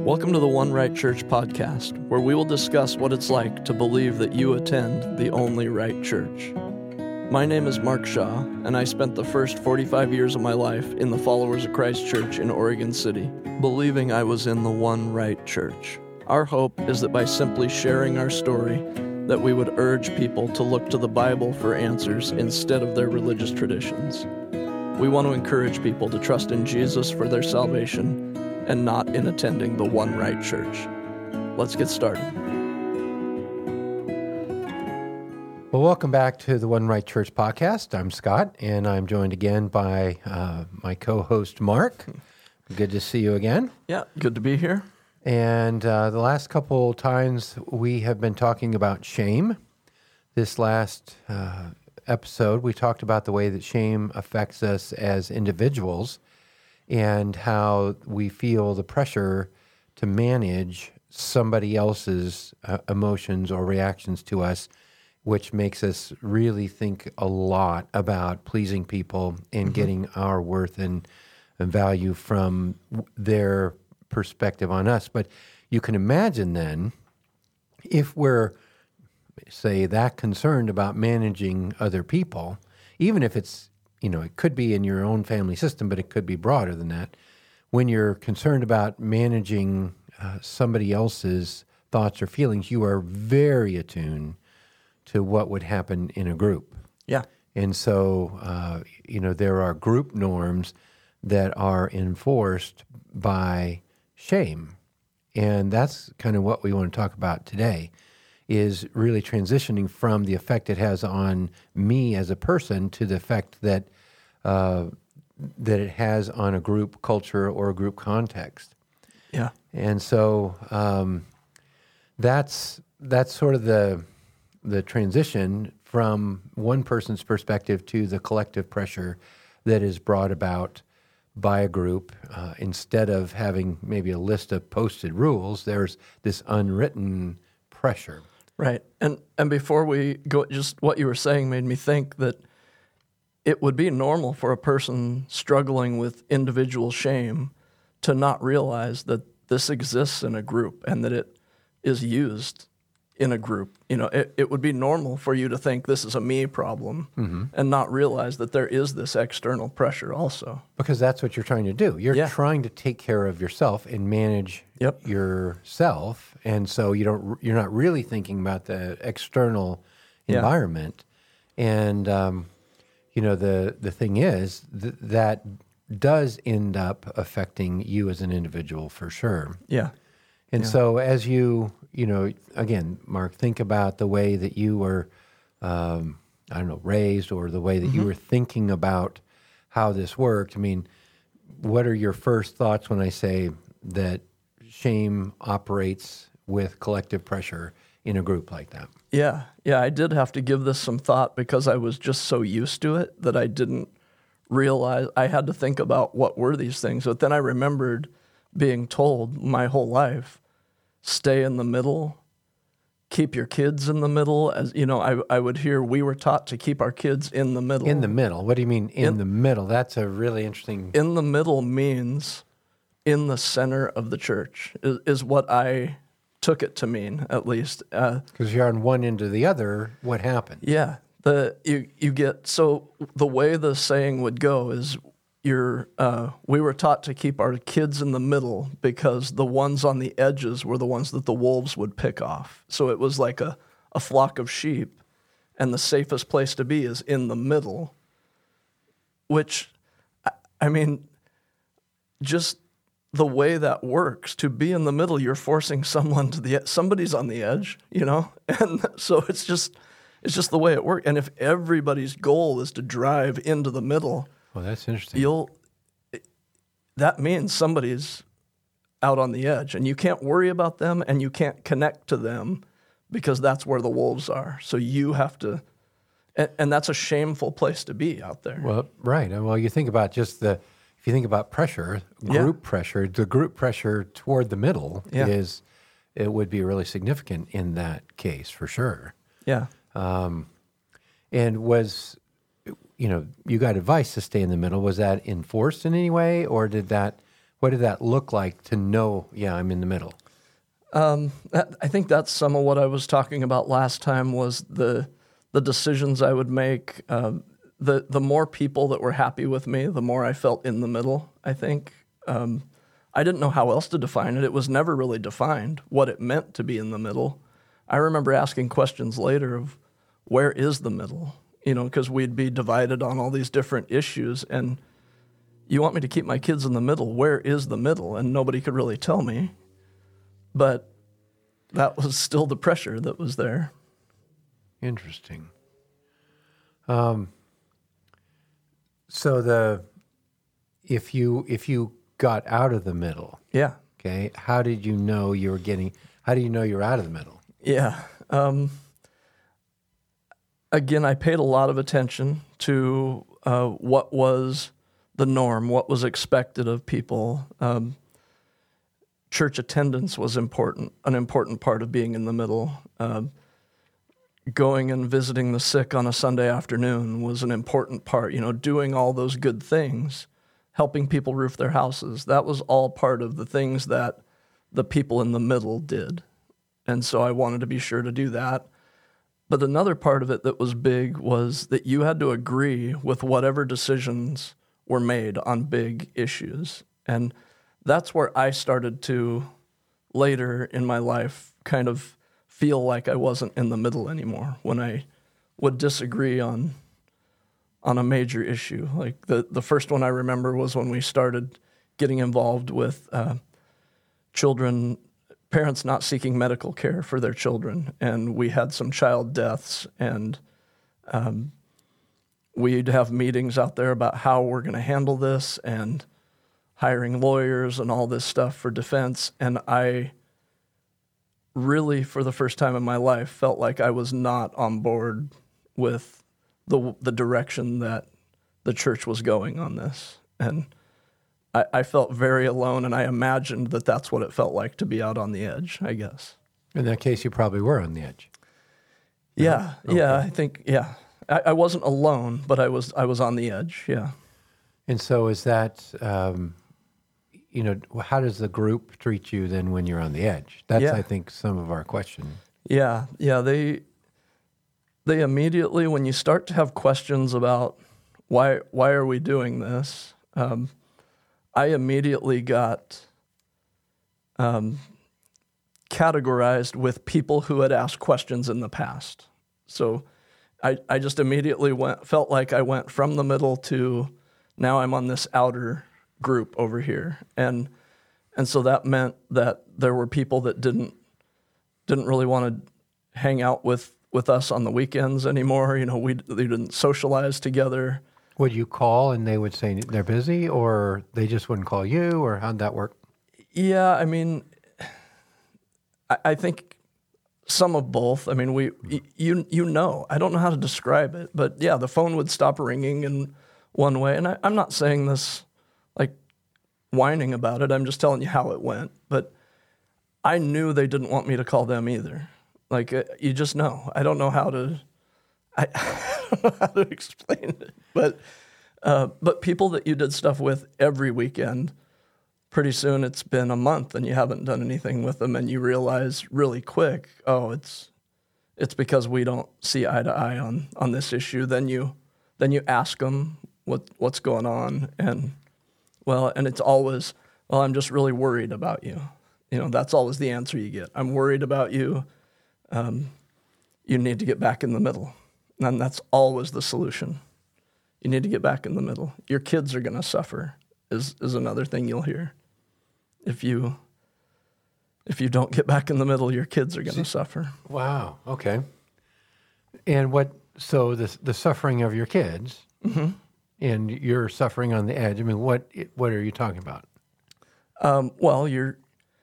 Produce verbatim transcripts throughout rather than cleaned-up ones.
Welcome to the One Right Church podcast, where we will discuss what it's like to believe that you attend the only right church. My name is Mark Shaw, and I spent the first forty-five years of my life in the Followers of Christ Church in Oregon City, believing I was in the one right church. Our hope is that by simply sharing our story, that we would urge people to look to the Bible for answers instead of their religious traditions. We want to encourage people to trust in Jesus for their salvation and not in attending the one right church. Let's get started. Well, welcome back to the One Right Church podcast. I'm Scott, and I'm joined again by uh, my co-host, Mark. Good to see you again. Yeah, good to be here. And uh, the last couple times we have been talking about shame. This last uh, episode, we talked about the way that shame affects us as individuals and how we feel the pressure to manage somebody else's uh, emotions or reactions to us, which makes us really think a lot about pleasing people and mm-hmm. getting our worth and, and value from their perspective on us. But you can imagine then, if we're, say, that concerned about managing other people, even if it's, you know, it could be in your own family system, but it could be broader than that. When you're concerned about managing uh, somebody else's thoughts or feelings, you are very attuned to what would happen in a group. Yeah. And so, uh, you know, there are group norms that are enforced by shame. And that's kind of what we want to talk about today, is really transitioning from the effect it has on me as a person to the effect that uh, that it has on a group culture or a group context. Yeah. And so um, that's that's sort of the the transition from one person's perspective to the collective pressure that is brought about by a group. Uh, instead of having maybe a list of posted rules, there's this unwritten pressure. Right. And and before we go, just what you were saying made me think that it would be normal for a person struggling with individual shame to not realize that this exists in a group and that it is used in a group. You know, it, it would be normal for you to think this is a me problem mm-hmm. and not realize that there is this external pressure also. Because that's what you're trying to do. You're yeah. trying to take care of yourself and manage yep. yourself. And so you don't, you're not really thinking about the external yeah. environment. And, um, you know, the, the thing is th- that does end up affecting you as an individual for sure. Yeah. And yeah. so as you, you know, again, Mark, think about the way that you were, um, I don't know, raised, or the way that mm-hmm. you were thinking about how this worked. I mean, what are your first thoughts when I say that shame operates with collective pressure in a group like that? Yeah, yeah, I did have to give this some thought because I was just so used to it that I didn't realize I had to think about what were these things. But then I remembered being told my whole life, stay in the middle, keep your kids in the middle. As you know, I I would hear we were taught to keep our kids in the middle. In the middle? What do you mean in, in the middle? That's a really interesting... In the middle means in the center of the church, is, is what I took it to mean, at least. Because uh, you're on one end or the other, what happened? Yeah. the you you get So the way the saying would go is, You're, uh, we were taught to keep our kids in the middle because the ones on the edges were the ones that the wolves would pick off. So it was like a, a flock of sheep, and the safest place to be is in the middle, which, I mean, just the way that works, to be in the middle, you're forcing someone to the, somebody's on the edge, you know? And so it's just, it's just the way it works. And if everybody's goal is to drive into the middle, well, that's interesting. You'll, that means somebody's out on the edge, and you can't worry about them, and you can't connect to them because that's where the wolves are. So you have to, and, and that's a shameful place to be out there. Well, right. Well, you think about just the, if you think about pressure, group yeah. pressure, the group pressure toward the middle yeah. is, it would be really significant in that case for sure. Yeah. Um, and was... you know, you got advice to stay in the middle. Was that enforced in any way, or did that, What did that look like to know, yeah, I'm in the middle? Um, that, I think that's some of what I was talking about last time was the the decisions I would make. Um, the the more people that were happy with me, the more I felt in the middle, I think. Um, I didn't know how else to define it. It was never really defined what it meant to be in the middle. I remember asking questions later of where is the middle? You know, because we'd be divided on all these different issues, and you want me to keep my kids in the middle. Where is the middle? And nobody could really tell me. But that was still the pressure that was there. Interesting. Um, so the if you if you got out of the middle, Yeah. okay, how did you know you were getting? How do you know you're out of the middle? Yeah. Um, again, I paid a lot of attention to uh, what was the norm, what was expected of people. Um, church attendance was important, an important part of being in the middle. Uh, going and visiting the sick on a Sunday afternoon was an important part. You know, doing all those good things, helping people roof their houses, that was all part of the things that the people in the middle did. And so I wanted to be sure to do that. But another part of it that was big was that you had to agree with whatever decisions were made on big issues. And that's where I started to, later in my life, kind of feel like I wasn't in the middle anymore when I would disagree on on a major issue. Like the, the first one I remember was when we started getting involved with uh, children, parents not seeking medical care for their children. And we had some child deaths, and um, we'd have meetings out there about how we're going to handle this and hiring lawyers and all this stuff for defense. And I really, for the first time in my life, felt like I was not on board with the the direction that the church was going on this. And I, I felt very alone, and I imagined that that's what it felt like to be out on the edge, I guess. In that case, you probably were on the edge. Yeah, Okay. yeah, I think, yeah. I, I wasn't alone, but I was I was on the edge, yeah. And so is that, um, you know, how does the group treat you then when you're on the edge? That's, Yeah. I think, some of our question. Yeah, yeah, they they immediately, when you start to have questions about why why are we doing this, um, I immediately got um, categorized with people who had asked questions in the past. So I I just immediately went felt like I went from the middle to now I'm on this outer group over here, and and so that meant that there were people that didn't didn't really want to hang out with, with us on the weekends anymore. You know, we they didn't socialize together. Would you call and they would say they're busy, or they just wouldn't call you, or how'd that work? Yeah, I mean, I, I think some of both. I mean, we you you know, I don't know how to describe it, but yeah, the phone would stop ringing in one way, and I, I'm not saying this like whining about it. I'm just telling you how it went. But I knew they didn't want me to call them either. Like, uh, you just know. I don't know how to, I, I don't know how to explain it. But, uh, but people that you did stuff with every weekend, pretty soon it's been a month and you haven't done anything with them, and you realize really quick, oh, it's it's because we don't see eye to eye on, on this issue. Then you then you ask them what what's going on, and well, and it's always, well, I'm just really worried about you. You know, that's always the answer you get. I'm worried about you. Um, you need to get back in the middle. And that's always the solution. You need to get back in the middle. Your kids are going to suffer is, is another thing you'll hear. If you if you don't get back in the middle, your kids are going to suffer. Wow. Okay. And what? So the the suffering of your kids, Mm-hmm. and you're suffering on the edge. I mean, what what are you talking about? Um, well, your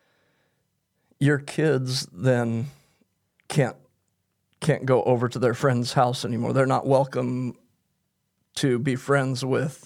your kids then can't can't go over to their friend's house anymore. They're not welcome to be friends with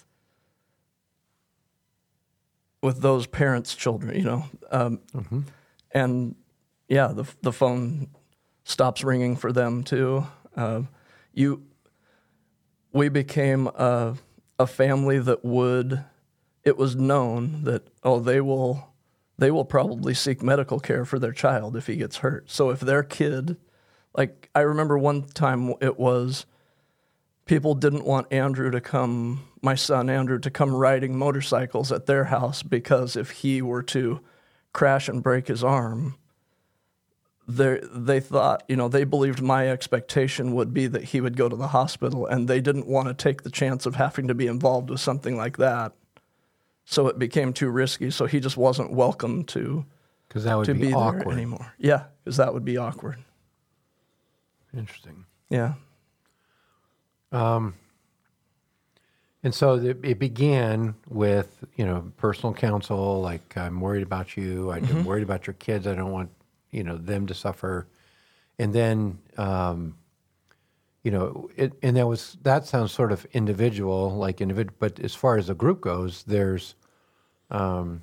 with those parents' children. You know, um, Mm-hmm. and yeah, the the phone stops ringing for them too. Uh, you, we became a a family that would it was known that, oh, they will they will probably seek medical care for their child if he gets hurt. So if their kid, like I remember one time it was, people didn't want Andrew to come, my son Andrew, to come riding motorcycles at their house because if he were to crash and break his arm, they they thought, you know, they believed my expectation would be that he would go to the hospital, and they didn't want to take the chance of having to be involved with something like that. So it became too risky. So he just wasn't welcome to, because that would to be, be awkward there anymore. Yeah, because that would be awkward. Interesting. Yeah. Um, and so the, it began with, you know, personal counsel, like, I'm worried about you. I'm Mm-hmm. worried about your kids. I don't want, you know, them to suffer. And then, um, you know, it, and that was, that sounds sort of individual, like individual, but as far as the group goes, there's, um,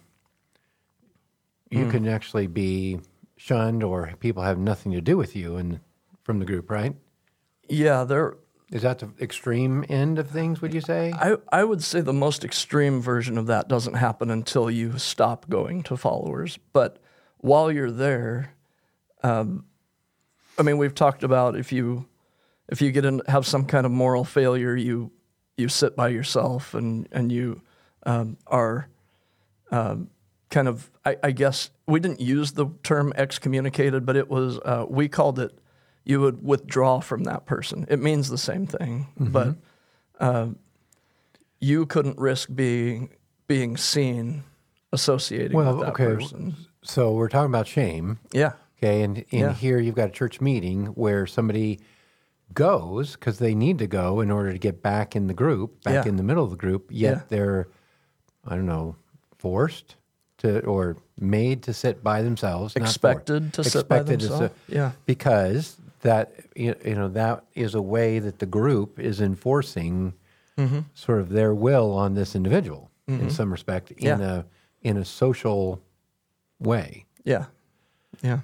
you Mm. can actually be shunned or people have nothing to do with you and from the group, right? Yeah, there. Is that the extreme end of things, would you say? I, I would say the most extreme version of that doesn't happen until you stop going to followers. But while you're there, um, I mean, we've talked about if you if you get in, have some kind of moral failure, you you sit by yourself and and you um, are um, kind of. I, I guess we didn't use the term excommunicated, but it was uh, we called it. You would withdraw from that person. It means the same thing, Mm-hmm. but uh, you couldn't risk being being seen associating Well, with that okay. person. So we're talking about shame, Yeah, okay? And in Yeah. here, you've got a church meeting where somebody goes because they need to go in order to get back in the group, back Yeah. in the middle of the group. Yet Yeah. they're, I don't know, forced to or made to sit by themselves, not expected forced. to sit by Expected to themselves. sit- Yeah, because that you you know that is a way that the group is enforcing Mm-hmm. sort of their will on this individual in some respect in Yeah. a in a social way, yeah, yeah.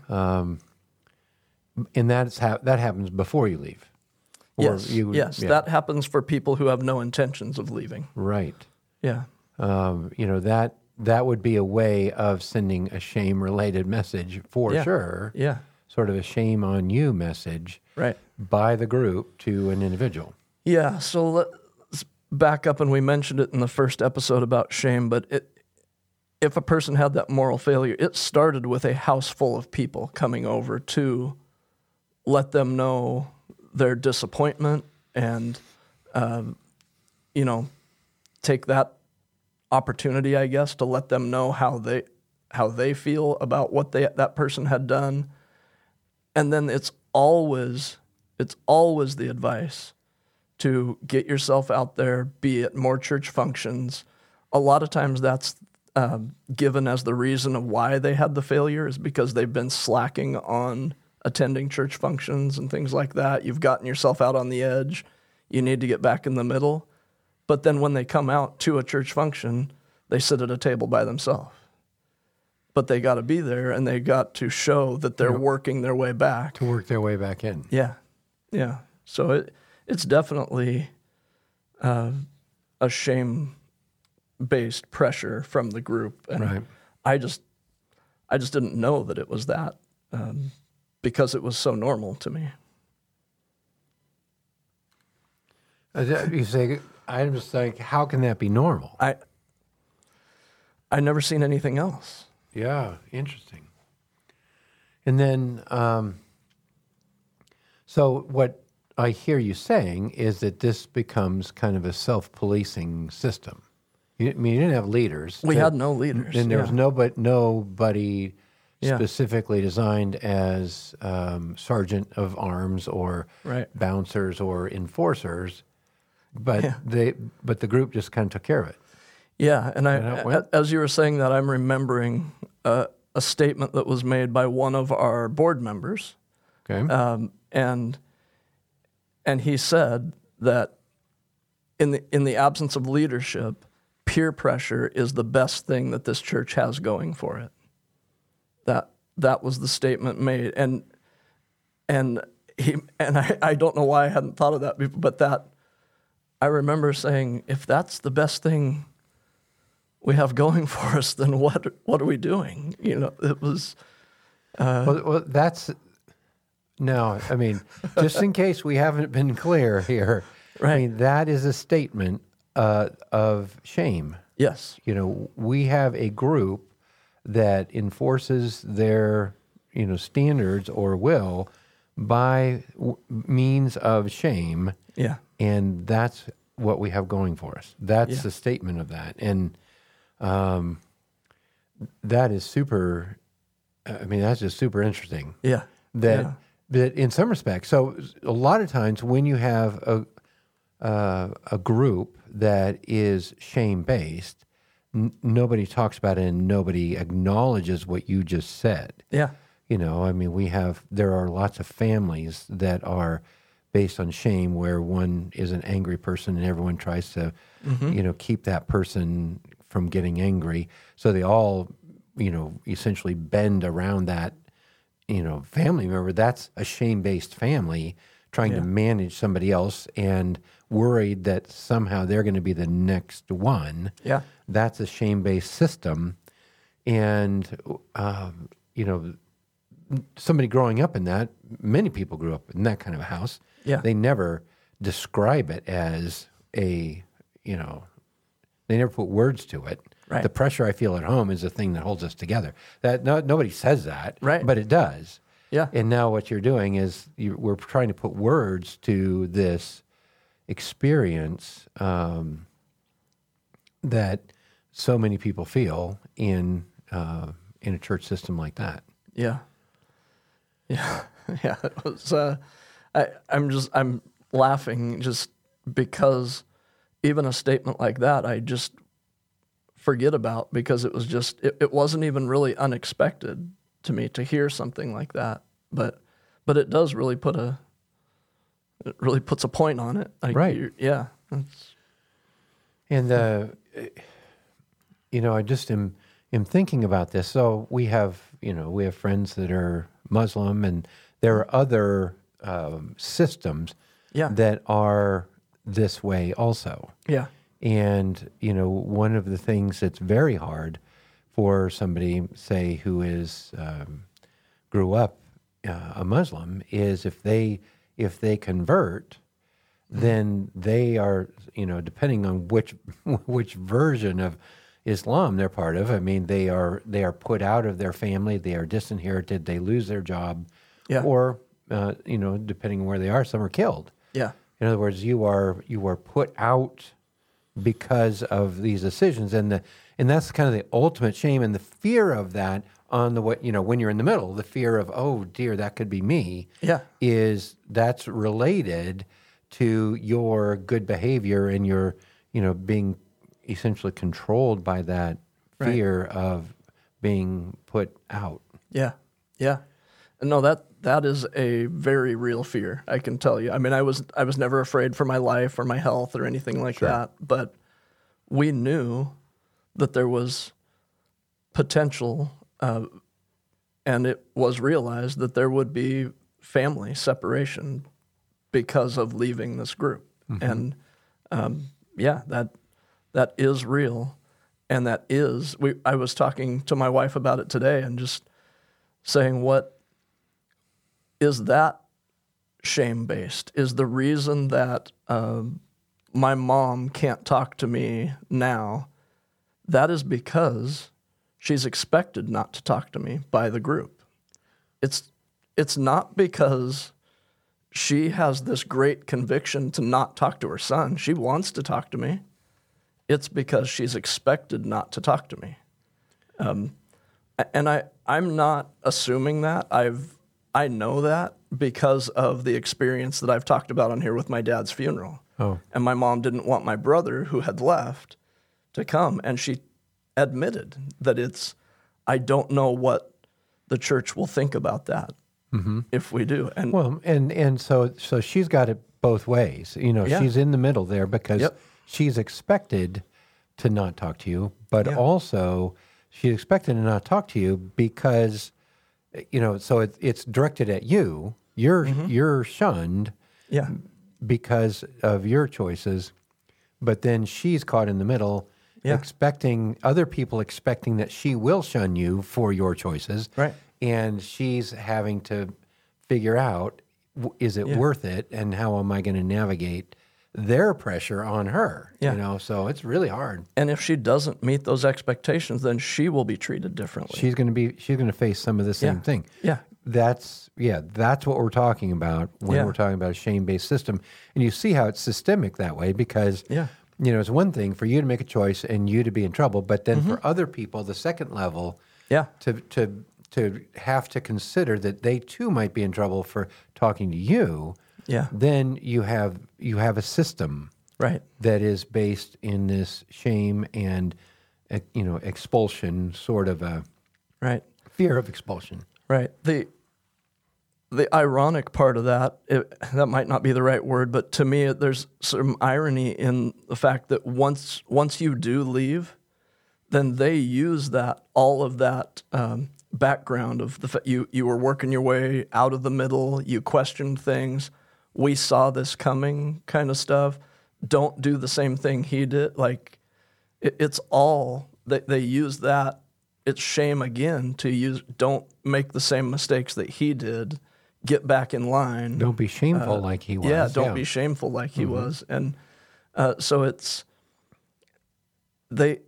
and that's ha- that happens before you leave. Or yes, you, yes. yeah, That happens for people who have no intentions of leaving. right. Yeah, Um, you know that that would be a way of sending a shame related message for Yeah. sure. yeah, Sort of a shame on you message right. by the group to an individual. Yeah, so let's back up, and we mentioned it in the first episode about shame, but it, if a person had that moral failure, it started with a house full of people coming over to let them know their disappointment and, um, you know, take that opportunity, I guess, to let them know how they how they feel about what they that person had done. And then it's always it's always the advice to get yourself out there, be at more church functions. A lot of times that's um, given as the reason of why they had the failure is because they've been slacking on attending church functions and things like that. You've gotten yourself out on the edge. You need to get back in the middle. But then when they come out to a church function, they sit at a table by themselves. But they got to be there, and they got to show that they're Yep. working their way back. To work their way back in. Yeah, yeah. So it it's definitely uh, a shame-based pressure from the group, and Right. I just I just didn't know that it was that um, because it was so normal to me. Uh, You say, I'm just like, how can that be normal? I I never seen anything else. Yeah, interesting. And then, um, so what I hear you saying is that this becomes kind of a self-policing system. You, I mean, you didn't have leaders. We to- had no leaders. And there yeah. was nobody, nobody Yeah. specifically designed as um, sergeant of arms or Right. bouncers or enforcers, but Yeah. they, but the group just kind of took care of it. Yeah, and I, And how it a- went? as you were saying that, I'm remembering uh, a statement that was made by one of our board members, Okay. um, and and he said that in the in the absence of leadership, peer pressure is the best thing that this church has going for it. That that was the statement made, and and he and I, I don't know why I hadn't thought of that before, but that I remember saying, if that's the best thing we have going for us, then what what are we doing? You know, it was. Uh, well, well, that's no. I mean, just in case we haven't been clear here, right. I mean that is a statement uh, of shame. Yes. You know, we have a group that enforces their, you know, standards or will by w- means of shame. Yeah. And that's what we have going for us. That's Yeah. the statement of that. And um, that is super, I mean, that's just super interesting. Yeah. That, yeah. that in some respects, so a lot of times when you have a, uh, a group that is shame-based, N- nobody talks about it and nobody acknowledges what you just said. Yeah. You know, I mean, we have, there are lots of families that are based on shame where one is an angry person and everyone tries to, mm-hmm. you know, keep that person from getting angry. So they all, you know, essentially bend around that, you know, family member. That's a shame-based family trying Yeah. to manage somebody else and worried that somehow they're going to be the next one. Yeah. That's a shame-based system. And, um, you know, somebody growing up in that, many people grew up in that kind of a house. Yeah. They never describe it as a, you know, they never put words to it. Right. The pressure I feel at home is the thing that holds us together. That no, nobody says that, Right. but it does. Yeah. And now what you're doing is you, we're trying to put words to this experience um, that so many people feel in uh, in a church system like that. Yeah. Yeah. Yeah. It was, uh, I, I'm just, I'm laughing just because even a statement like that, I just forget about because it was just, it, it wasn't even really unexpected to me to hear something like that. But, but it does really put a, it really puts a point on it. Like, Right. you're- Yeah. That's, And, uh, you know, I just am, am thinking about this. So we have, you know, we have friends that are Muslim, and there are other um, systems yeah. that are this way also. Yeah. And, you know, one of the things that's very hard for somebody, say, who is um, grew up uh, a Muslim is if they if they convert, then they are, you know, depending on which which version of Islam they're part of. I mean, they are they are put out of their family, they are disinherited, they lose their job, Yeah. or uh, you know, depending on where they are, some are killed. Yeah. In other words, you are you are put out because of these decisions, and the and that's kind of the ultimate shame and the fear of that on the way, you know, when you're in the middle, the fear of, oh dear, that could be me. Yeah. Is that's related to your good behavior and your, you know, being essentially controlled by that Right. fear of being put out. Yeah, yeah. No, that that is a very real fear, I can tell you. I mean, I was I was never afraid for my life or my health or anything like Sure. that, but we knew that there was potential, uh, and it was realized that there would be family separation because of leaving this group. Mm-hmm. And um, yeah, that that is real. And that is, we. I was talking to my wife about it today and just saying, what is that shame-based? Is the reason that um, my mom can't talk to me now, that is because she's expected not to talk to me by the group. It's it's not because she has this great conviction to not talk to her son. She wants to talk to me. It's because she's expected not to talk to me. Um, and I, I'm not assuming that. I've, I know that because of the experience that I've talked about on here with my dad's funeral. Oh. And my mom didn't want my brother, who had left, to come. And she admitted that it's, I don't know what the church will think about that mm-hmm. if we do. And Well, and and so so she's got it both ways. You know, Yeah. she's in the middle there because Yep. she's expected to not talk to you, but Yeah. also she's expected to not talk to you because, you know, so it, it's directed at you. You're you're shunned yeah, because of your choices, but then she's caught in the middle Yeah. expecting other people expecting that she will shun you for your choices. Right. And she's having to figure out, w- is it Yeah. worth it? And how am I going to navigate their pressure on her? Yeah. You know, so it's really hard. And if she doesn't meet those expectations, then she will be treated differently. She's going to be, she's going to face some of the same Yeah. thing. Yeah. That's, yeah, that's what we're talking about when Yeah. we're talking about a shame-based system. And you see how it's systemic that way because, Yeah. you know, it's one thing for you to make a choice and you to be in trouble, but then Mm-hmm. for other people, the second level, Yeah. to, to, to have to consider that they too might be in trouble for talking to you, Yeah. then you have, you have a system Right. that is based in this shame and, uh, you know, expulsion, sort of a Right. fear of expulsion. Right. The the ironic part of that, it, that might not be the right word, but to me, there's some irony in the fact that once once you do leave, then they use that all of that um, background of the fa- you you were working your way out of the middle, you questioned things, we saw this coming, kind of stuff. Don't do the same thing he did. Like it, it's all they they use that. It's shame again to use. Don't make the same mistakes that he did. Get back in line. Don't be shameful like he was. Yeah, don't be shameful like he was. And uh, so it's they.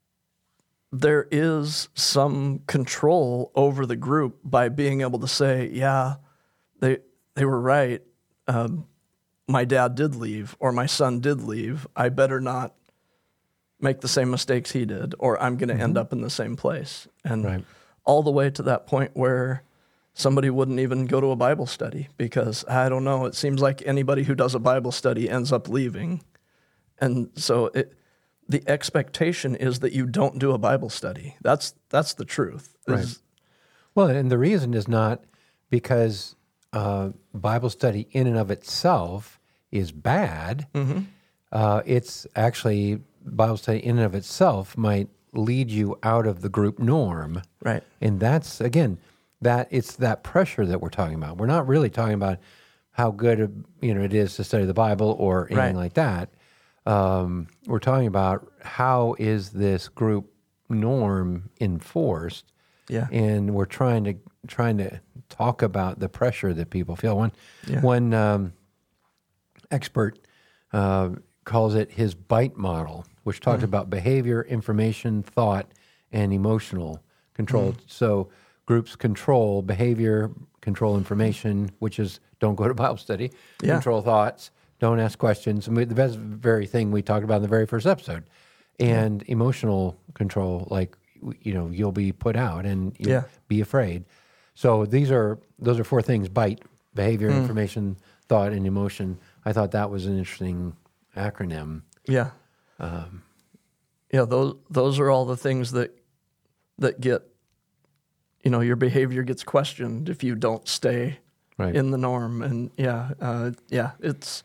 There is some control over the group by being able to say, "Yeah, they they were right. Um, my dad did leave, or my son did leave. I better not make the same mistakes he did, or I'm going to end up in the same place." And Right. all the way to that point where somebody wouldn't even go to a Bible study because, I don't know, it seems like anybody who does a Bible study ends up leaving. And so it, the expectation is that you don't do a Bible study. That's that's the truth. Right. Is- Well, and the reason is not because uh, Bible study in and of itself is bad. Mm-hmm. Uh, it's actually, Bible study in and of itself might lead you out of the group norm. Right. And that's, again, that it's that pressure that we're talking about. We're not really talking about how good, you know, it is to study the Bible or anything Right. like that. Um, we're talking about how is this group norm enforced. Yeah. And we're trying to trying to talk about the pressure that people feel. One Yeah. one um, expert uh, calls it his BITE model, which talks about behavior, information, thought, and emotional control. So groups control behavior, control information, which is don't go to Bible study, Yeah. control thoughts, don't ask questions. I mean, that's the very thing we talked about in the very first episode. And emotional control, like, you know, you'll be put out and you'll Yeah. be afraid. So these are, those are four things: BITE, behavior, information, thought, and emotion. I thought that was an interesting acronym. Yeah. Um, Yeah, those those are all the things that that get, you know, your behavior gets questioned if you don't stay Right. in the norm. And yeah, uh, yeah, it's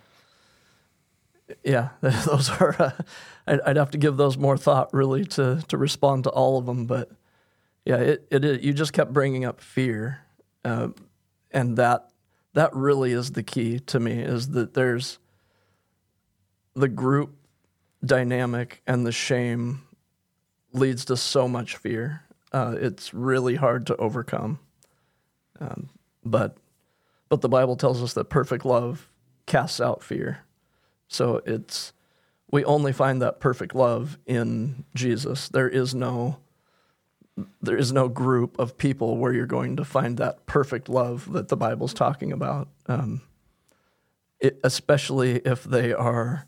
yeah, those are. Uh, I'd, I'd have to give those more thought really to to respond to all of them. But yeah, it it is, you just kept bringing up fear, uh, and that that really is the key to me. Is that there's the group dynamic and the shame leads to so much fear. Uh, it's really hard to overcome. Um, but but the Bible tells us that perfect love casts out fear. So it's we only find that perfect love in Jesus. There is no there is no group of people where you're going to find that perfect love that the Bible's talking about. Um, it, especially if they are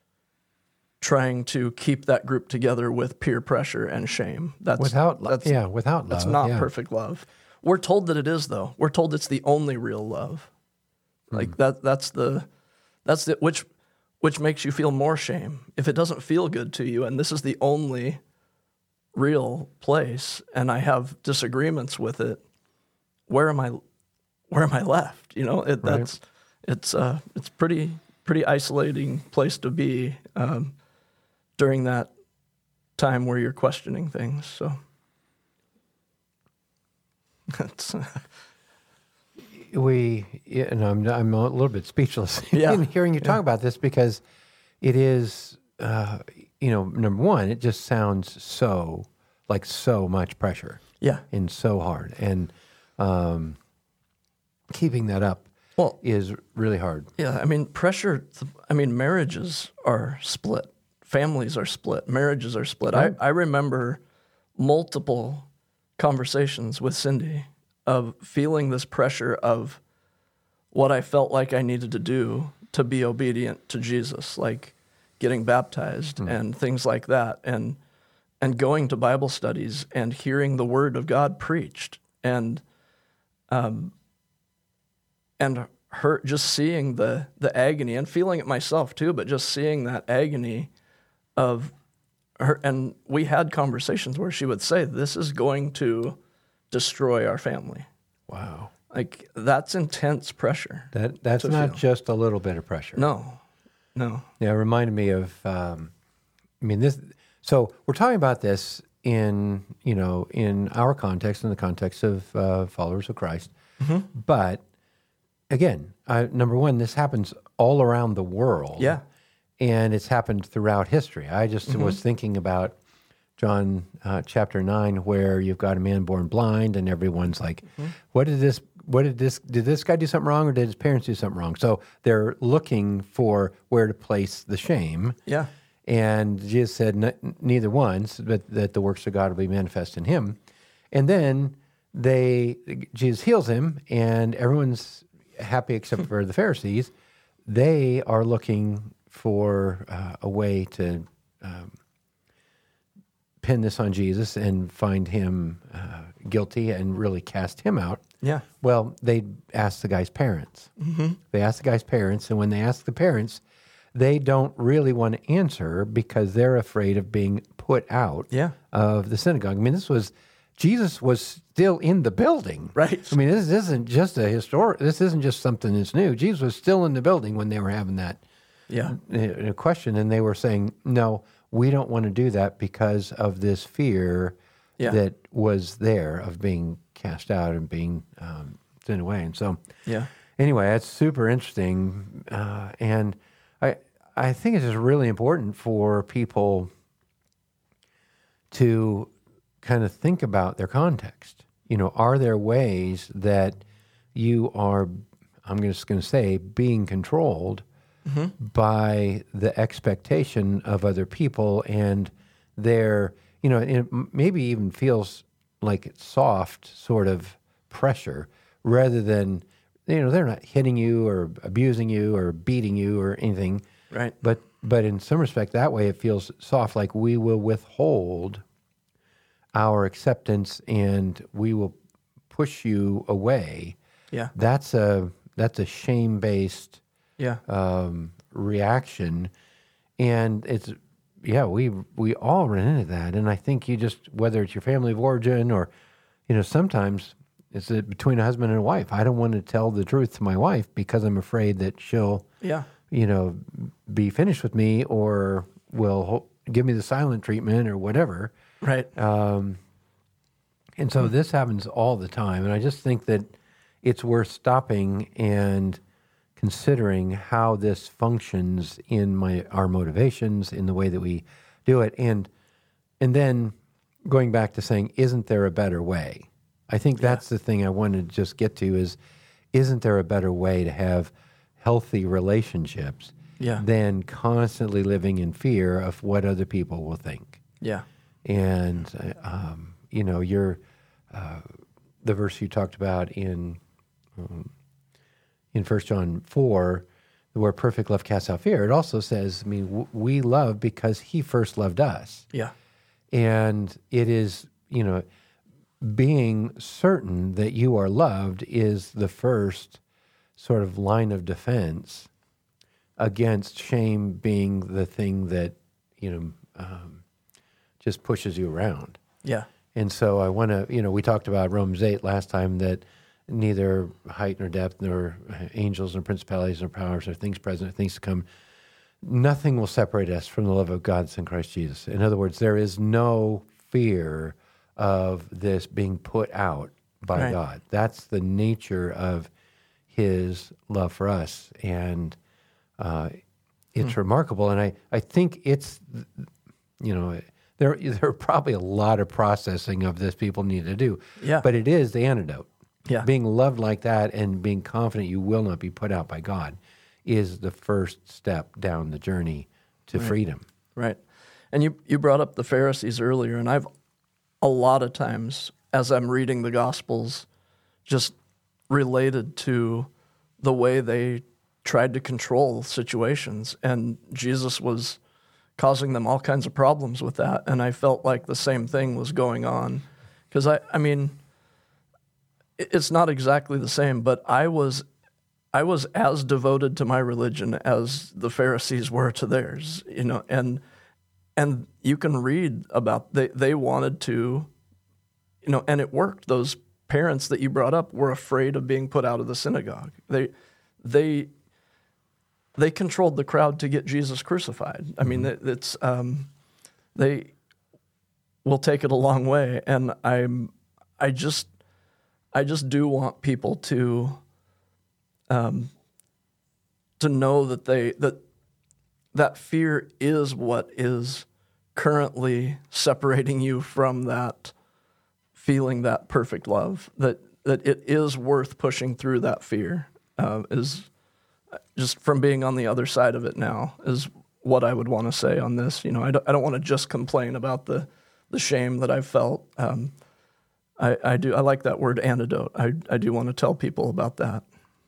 trying to keep that group together with peer pressure and shame. That's without, lo- that's, yeah, without love. that's not yeah. perfect love. We're told that it is, though. We're told it's the only real love. Like that. That's the. That's the which, which makes you feel more shame if it doesn't feel good to you. And this is the only real place. And I have disagreements with it. Where am I? Where am I left? You know, it, Right. that's it's uh it's pretty pretty isolating place to be um, during that time where you're questioning things. So. That's, we, yeah, and I'm I'm a little bit speechless Yeah. in hearing you talk about this because it is uh, you know, number one, it just sounds so like so much pressure. Yeah. And so hard. And um, keeping that up Well, is really hard. Yeah, I mean, pressure, I mean, marriages are split. Families are split. Marriages are split. Right. I, I remember multiple conversations with Cindy of feeling this pressure of what I felt like I needed to do to be obedient to Jesus, like getting baptized mm. and things like that, and and going to Bible studies and hearing the Word of God preached, and um, and her just seeing the the agony and feeling it myself too, but just seeing that agony of her. And we had conversations where she would say, "This is going to destroy our family." Wow. Like, that's intense pressure. That That's not feel. just a little bit of pressure. No, no. Yeah, it reminded me of, um, I mean, this, so we're talking about this in, you know, in our context, in the context of uh, followers of Christ. Mm-hmm. But again, uh, number one, this happens all around the world. Yeah. And it's happened throughout history. I just mm-hmm. was thinking about John uh, chapter nine, where you've got a man born blind, and everyone's like, mm-hmm. what did this, what did this, did this guy do something wrong, or did his parents do something wrong? So they're looking for where to place the shame. Yeah. And Jesus said, N- neither one, but that the works of God will be manifest in him. And then they, Jesus heals him, and everyone's happy except for the Pharisees. They are looking for uh, a way to um, pin this on Jesus and find him uh, guilty and really cast him out. Yeah. Well, they asked the guy's parents. Mm-hmm. They asked the guy's parents, and when they ask the parents, they don't really want to answer because they're afraid of being put out yeah. of the synagogue. I mean, this was, Jesus was still in the building. Right. I mean, this isn't just a historic, this isn't just something that's new. Jesus was still in the building when they were having that yeah. uh, question, and they were saying, no, we don't want to do that because of this fear yeah. that was there of being cast out and being um, sent away. And so, yeah. anyway, that's super interesting. Uh, and I I think it's just really important for people to kind of think about their context. You know, are there ways that you are, I'm just going to say, being controlled mm-hmm. by the expectation of other people, and their, you know, it maybe even feels like it's soft sort of pressure rather than, you know, they're not hitting you or abusing you or beating you or anything. Right. But but in some respect, that way it feels soft, like we will withhold our acceptance and we will push you away. Yeah. That's a that's a shame-based yeah. um, reaction, and it's yeah we we all run into that. And I think you just, whether it's your family of origin or, you know, sometimes it's between a husband and a wife. I don't want to tell the truth to my wife because I'm afraid that she'll yeah. you know, be finished with me or will ho- give me the silent treatment or whatever. Right. Um, and so this happens all the time. And I just think that it's worth stopping and considering how this functions in my our motivations, in the way that we do it. And and then going back to saying, isn't there a better way? I think that's yeah. the thing I wanted to just get to is, isn't there a better way to have healthy relationships yeah. than constantly living in fear of what other people will think? Yeah. And, um, you know, you're, uh, the verse you talked about in um, in First John four, where perfect love casts out fear, it also says, I mean, w- we love because he first loved us. Yeah. And it is, you know, being certain that you are loved is the first sort of line of defense against shame being the thing that, you know, um, just pushes you around. Yeah. And so I want to, you know, we talked about Romans eight last time, that neither height nor depth nor angels nor principalities nor powers or things present or things to come, nothing will separate us from the love of God in Christ Jesus. In other words, there is no fear of this being put out by right. God. That's the nature of his love for us. And uh, it's hmm. remarkable. And I, I think it's you know, there there are probably a lot of processing of this people need to do. Yeah. But it is the antidote. Yeah. Being loved like that and being confident you will not be put out by God is the first step down the journey to Right. freedom. Right. And you, you brought up the Pharisees earlier, and I've a lot of times as I'm reading the Gospels just related to the way they tried to control situations, and Jesus was causing them all kinds of problems with that, and I felt like the same thing was going on. Because, I, I mean, it- it's not exactly the same, but I was I was as devoted to my religion as the Pharisees were to theirs, you know, and and you can read about they they wanted to, you know, and it worked. Those parents that you brought up were afraid of being put out of the synagogue. They they they controlled the crowd to get Jesus crucified. I mean, it, it's um, they will take it a long way, and I'm I just I just do want people to. Um, to know that they that that fear is what is currently separating you from that feeling that perfect love. That that it is worth pushing through that fear. Uh, is just from being on the other side of it now is what I would want to say on this. You know, I don't I don't want to just complain about the the shame that I've felt. Um, I I do I like that word antidote. I I do want to tell people about that.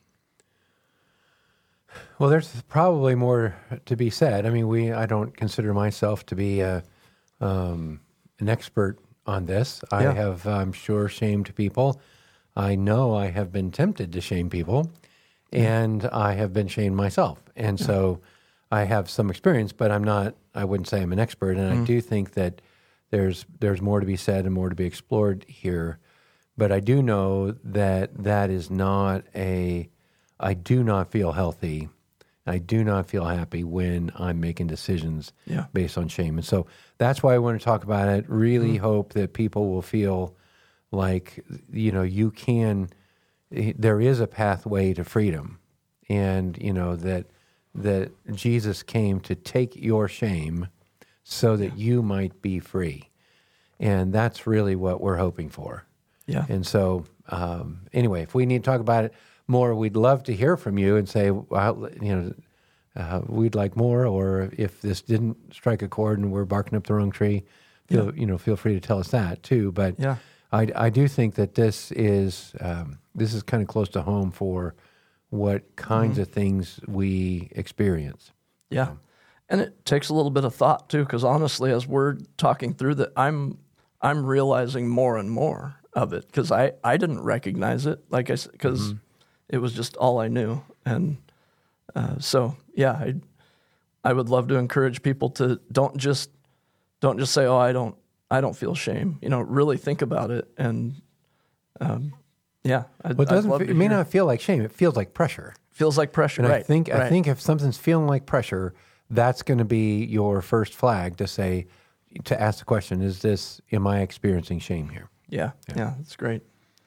Well, there's probably more to be said. I mean, we I don't consider myself to be a, um, an expert on this. I Yeah. have, I'm sure, shamed people. I know I have been tempted to shame people, and I have been shamed myself. And so I have some experience, but I'm not, I wouldn't say I'm an expert. And I do think that there's there's more to be said and more to be explored here. But I do know that that is not a, I do not feel healthy. I do not feel happy when I'm making decisions Yeah. based on shame. And so that's why I want to talk about it. Really hope that people will feel like, you know, you can, there is a pathway to freedom. And, you know, that that Jesus came to take your shame so that you might be free. And that's really what we're hoping for. Yeah. And so, um, anyway, if we need to talk about it more, we'd love to hear from you and say, well, you know, uh, we'd like more. Or if this didn't strike a chord and we're barking up the wrong tree, feel, Yeah. you know, feel free to tell us that too. But Yeah. I, I do think that this is um, this is kind of close to home for what kinds Mm-hmm. of things we experience. Yeah. And it takes a little bit of thought too, because honestly, as we're talking through that, I'm I'm realizing more and more of it because I, I didn't recognize it, like I said, because it was just all I knew. And uh, so, yeah, I I would love to encourage people to don't just don't just say, oh, I don't I don't feel shame. You know, really think about it. And um, yeah, I'd, Well, it I'd doesn't. love fe- to It may hear. not feel like shame. It feels like pressure. Feels like pressure, And right? I think I right. think if something's feeling like pressure, that's going to be your first flag to say, to ask the question: Is this? Am I experiencing shame here? Yeah, yeah, that's great.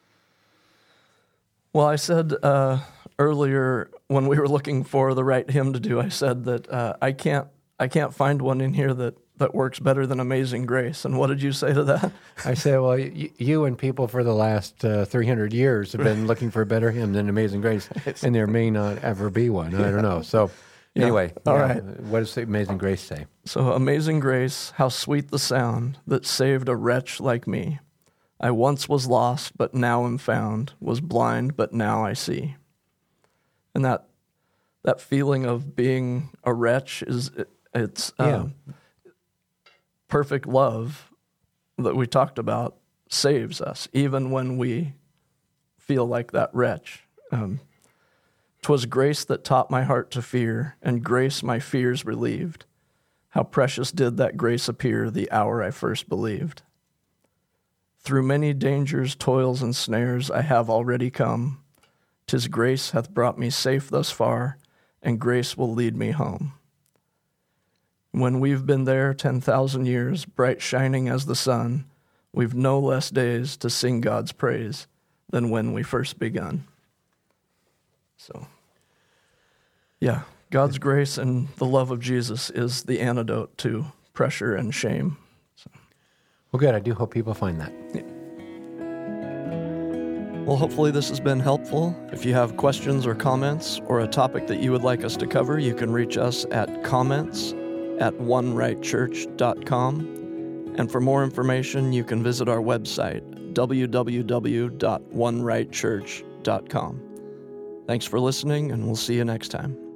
Well, I said uh, earlier when we were looking for the right hymn to do, I said that uh, I can't, I can't find one in here that, that works better than Amazing Grace. And what did you say to that? I say, well, y- you and people for the last uh, three hundred years have been looking for a better hymn than Amazing Grace, and there may not ever be one. I don't know. So, anyway, All yeah, right. What does the Amazing Grace say? So, Amazing Grace, how sweet the sound that saved a wretch like me. I once was lost, but now am found, was blind, but now I see. And that that feeling of being a wretch is it, it's um, perfect love that we talked about saves us, even when we feel like that wretch. Um, 'Twas grace that taught my heart to fear, and grace my fears relieved. How precious did that grace appear the hour I first believed. Through many dangers, toils, and snares I have already come. 'Tis grace hath brought me safe thus far, and grace will lead me home. When we've been there ten thousand years, bright shining as the sun, we've no less days to sing God's praise than when we first begun. So, yeah, God's grace and the love of Jesus is the antidote to pressure and shame. So. Well, good. I do hope people find that. Yeah. Well, hopefully this has been helpful. If you have questions or comments or a topic that you would like us to cover, you can reach us at comments at one right church dot com. And for more information, you can visit our website, w w w dot one right church dot com. Thanks for listening, and we'll see you next time.